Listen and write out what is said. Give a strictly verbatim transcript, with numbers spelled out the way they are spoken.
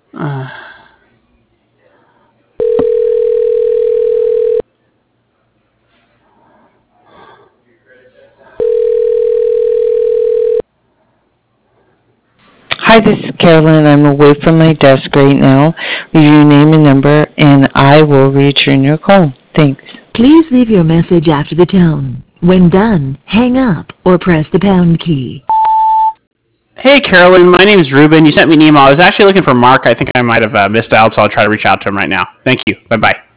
Uh, Hi, this is Carolyn. I'm away from my desk right now. Leave your name and number, and I will return your call. Thanks. Please leave your message after the tone. When done, hang up or press the pound key. hey, Carolyn. My name is Ruben. You sent me an email. I was actually looking for Mark. I think I might have uh, missed out, so I'll try to reach out to him right now. Thank you. Bye bye.